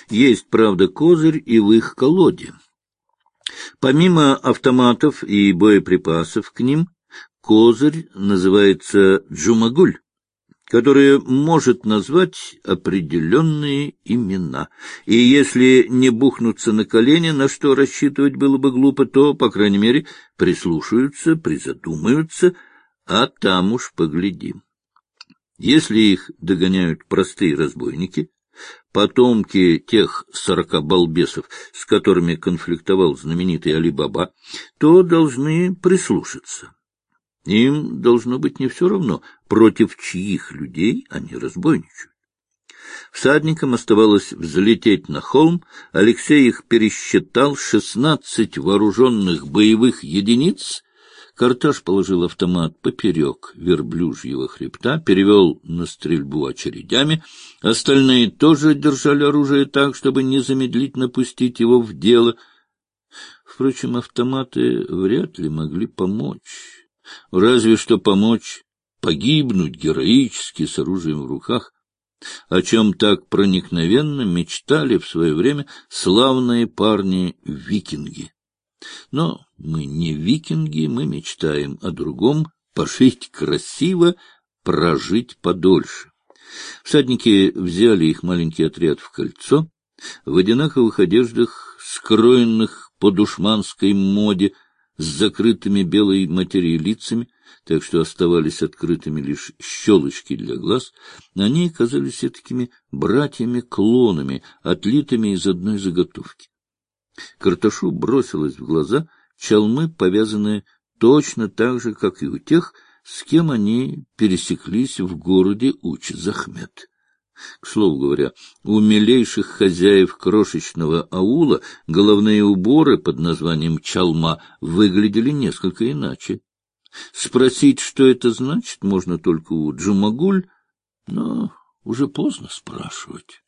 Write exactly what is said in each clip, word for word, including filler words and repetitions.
Есть, правда, козырь и в их колоде. Помимо автоматов и боеприпасов к ним, козырь называется джумагуль, который может назвать определенные имена. И если не бухнуться на колени, на что рассчитывать было бы глупо, то, по крайней мере, прислушаются, призадумаются, а там уж поглядим. Если их догоняют простые разбойники, потомки тех сорока балбесов, с которыми конфликтовал знаменитый Али-Баба, то должны прислушаться. Им должно быть не все равно, против чьих людей они разбойничают. Всадникам оставалось взлететь на холм. Алексей их пересчитал: шестнадцать вооруженных боевых единиц. Карташ положил автомат поперек верблюжьего хребта, перевел на стрельбу очередями. Остальные тоже держали оружие так, чтобы незамедлительно пустить его в дело. Впрочем, автоматы вряд ли могли помочь. Разве что помочь погибнуть героически с оружием в руках, о чем так проникновенно мечтали в свое время славные парни-викинги. Но мы не викинги, мы мечтаем о другом: пожить красиво, прожить подольше. Всадники взяли их маленький отряд в кольцо, в одинаковых одеждах, скроенных по душманской моде, с закрытыми белой материей лицами, так что оставались открытыми лишь щелочки для глаз. Они казались такими братьями-клонами, отлитыми из одной заготовки. Карташу бросилось в глаза чалмы, повязанные точно так же, как и у тех, с кем они пересеклись в городе Уч-Захмет. К слову говоря, у милейших хозяев крошечного аула головные уборы под названием чалма выглядели несколько иначе. Спросить, что это значит, можно только у джумагуль, но уже поздно спрашивать.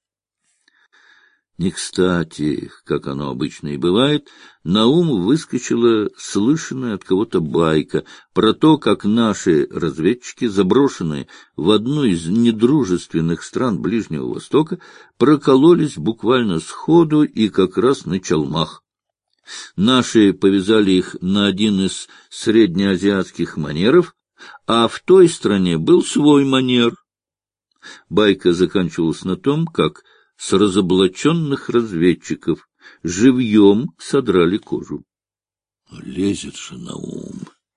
Не кстати, как оно обычно и бывает, на ум выскочила слышанная от кого-то байка про то, как наши разведчики, заброшенные в одну из недружественных стран Ближнего Востока, прокололись буквально сходу и как раз на чалмах. Наши повязали их на один из среднеазиатских манеров, а в той стране был свой манер. Байка заканчивалась на том, как с разоблаченных разведчиков живьем содрали кожу. Лезет же на ум.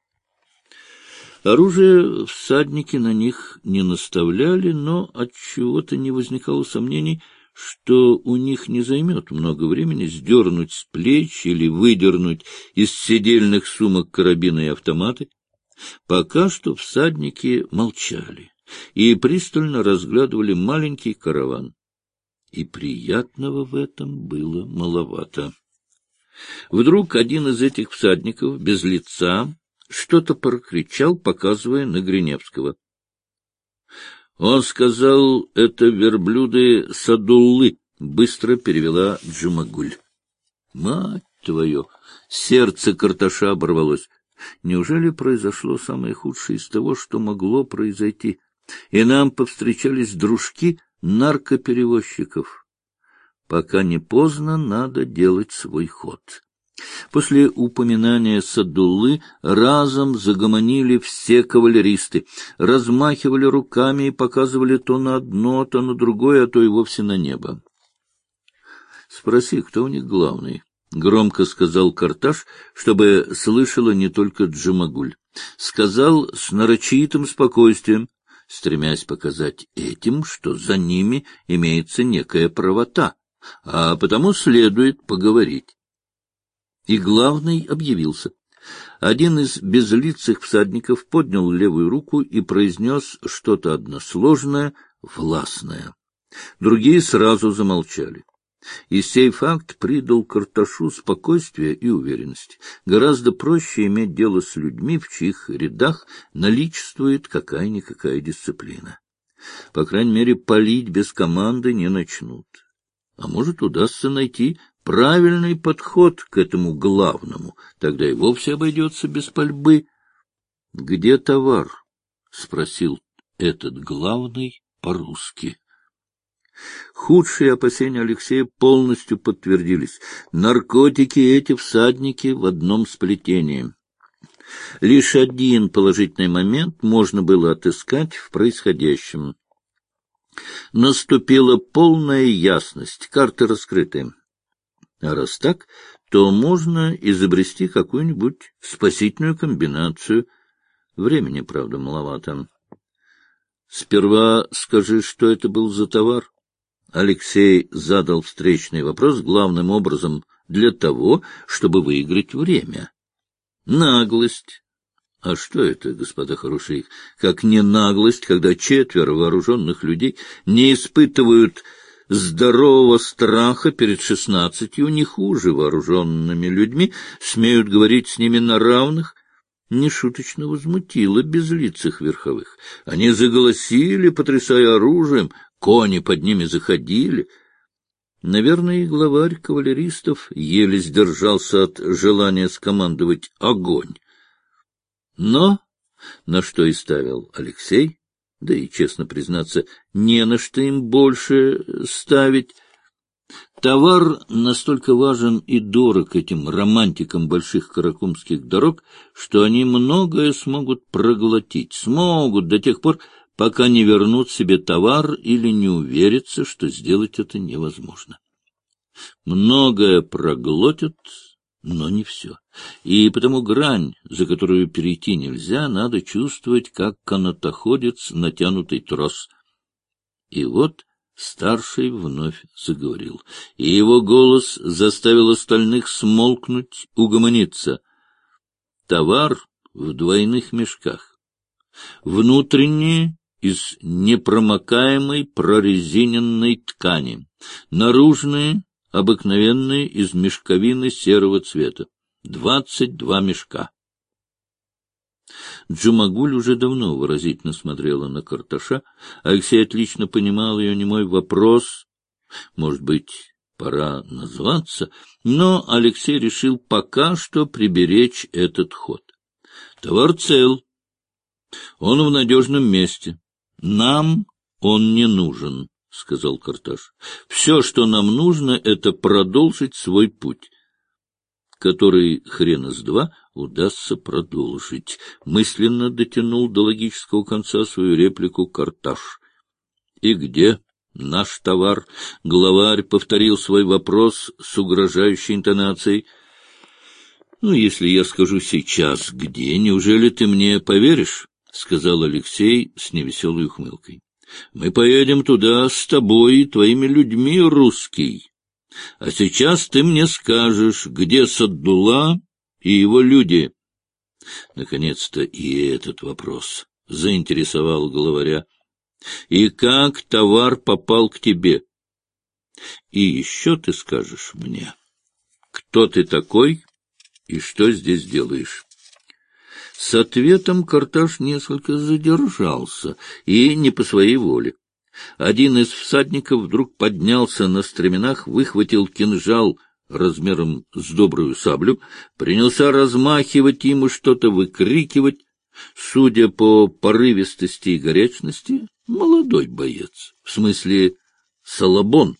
Оружие всадники на них не наставляли, но отчего-то не возникало сомнений, что у них не займет много времени сдернуть с плеч или выдернуть из седельных сумок карабины и автоматы. Пока что всадники молчали и пристально разглядывали маленький караван. И приятного в этом было маловато. Вдруг один из этих всадников, без лица, что-то прокричал, показывая на Гриневского. Он сказал: это верблюды Садуллы, быстро перевела Джумагуль. Мать твою! Сердце Карташа оборвалось. Неужели произошло самое худшее из того, что могло произойти? И нам повстречались дружки наркоперевозчиков. Пока не поздно, надо делать свой ход. После упоминания Садуллы разом загомонили все кавалеристы, размахивали руками и показывали то на одно, то на другое, а то и вовсе на небо. — Спроси, кто у них главный? — громко сказал Карташ, чтобы слышала не только Джумагуль. Сказал с нарочитым спокойствием, стремясь показать этим, что за ними имеется некая правота, а потому следует поговорить. И главный объявился. Один из безлицых всадников поднял левую руку и произнес что-то односложное, властное. Другие сразу замолчали. И сей факт придал Карташу спокойствие и уверенность. Гораздо проще иметь дело с людьми, в чьих рядах наличествует какая-никакая дисциплина. По крайней мере, палить без команды не начнут. А может, удастся найти правильный подход к этому главному, тогда и вовсе обойдется без пальбы. — Где товар? — спросил этот главный по-русски. Худшие опасения Алексея полностью подтвердились. Наркотики эти всадники в одном сплетении. Лишь один положительный момент можно было отыскать в происходящем. Наступила полная ясность, карты раскрыты. А раз так, то можно изобрести какую-нибудь спасительную комбинацию. Времени, правда, маловато. Сперва скажи, что это был за товар. Алексей задал встречный вопрос главным образом для того, чтобы выиграть время. Наглость. А что это, господа хорошие, как не наглость, когда четверо вооруженных людей не испытывают здорового страха перед шестнадцатью, не хуже вооруженными людьми, смеют говорить с ними на равных? Нешуточно возмутило безлицых верховых. Они заголосили, потрясая оружием, кони под ними заходили. Наверное, и главарь кавалеристов еле сдержался от желания скомандовать огонь. Но на что и ставил Алексей, да и, честно признаться, не на что им больше ставить. Товар настолько важен и дорог этим романтикам больших каракумских дорог, что они многое смогут проглотить, смогут до тех пор, пока не вернут себе товар или не уверятся, что сделать это невозможно. Многое проглотят, но не все. И потому грань, за которую перейти нельзя, надо чувствовать, как канатоходец натянутый трос. И вот старший вновь заговорил, и его голос заставил остальных смолкнуть, угомониться. Товар в двойных мешках. Внутренние из непромокаемой прорезиненной ткани, наружные обыкновенные из мешковины серого цвета. Двадцать два мешка. Джумагуль уже давно выразительно смотрела на Карташа. Алексей отлично понимал ее немой вопрос. Может быть, пора назваться? Но Алексей решил пока что приберечь этот ход. Товар цел. Он в надежном месте. Нам он не нужен, — сказал Карташ. — Все, что нам нужно, — это продолжить свой путь, который хрена с два удастся продолжить. Мысленно дотянул до логического конца свою реплику Карташ. — И где наш товар? — главарь повторил свой вопрос с угрожающей интонацией. — Ну, если я скажу сейчас, где, неужели ты мне поверишь? — сказал Алексей с невеселой ухмылкой. — Мы поедем туда с тобой и твоими людьми, русский. А сейчас ты мне скажешь, где Саддулла и его люди. Наконец-то и этот вопрос заинтересовал главаря. И как товар попал к тебе? И еще ты скажешь мне, кто ты такой и что здесь делаешь? С ответом Карташ несколько задержался, и не по своей воле. Один из всадников вдруг поднялся на стременах, выхватил кинжал размером с добрую саблю, принялся размахивать им и что-то выкрикивать. Судя по порывистости и горячности, молодой боец, в смысле Салабон.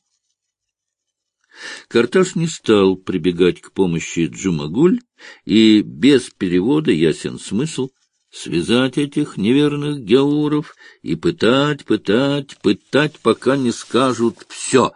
Карташ не стал прибегать к помощи Джумагуль, и без перевода ясен смысл связать этих неверных гяуров и пытать, пытать, пытать, пока не скажут «все».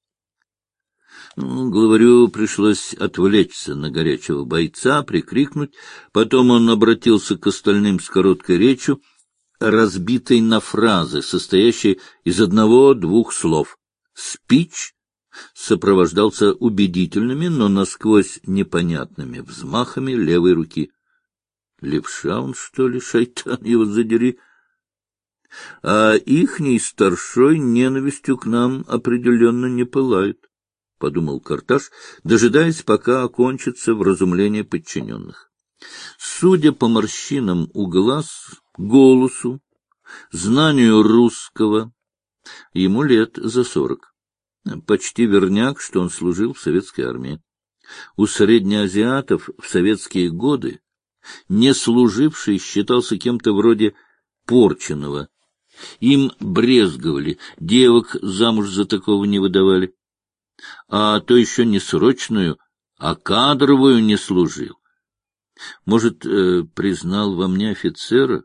Ну, главарю пришлось отвлечься на горячего бойца, прикрикнуть. Потом он обратился к остальным с короткой речью, разбитой на фразы, состоящие из одного-двух слов. «Спич» сопровождался убедительными, но насквозь непонятными взмахами левой руки. Левша он, что ли, шайтан его задери? А ихний старшой ненавистью к нам определенно не пылает, — подумал Карташ, дожидаясь, пока окончится вразумление подчиненных. Судя по морщинам у глаз, голосу, знанию русского, ему лет за сорок. Почти верняк, что он служил в советской армии. У среднеазиатов в советские годы не служивший считался кем-то вроде Порченого, Им брезговали, девок замуж за такого не выдавали. А то еще не срочную, а кадровую не служил. Может, э, признал во мне офицера,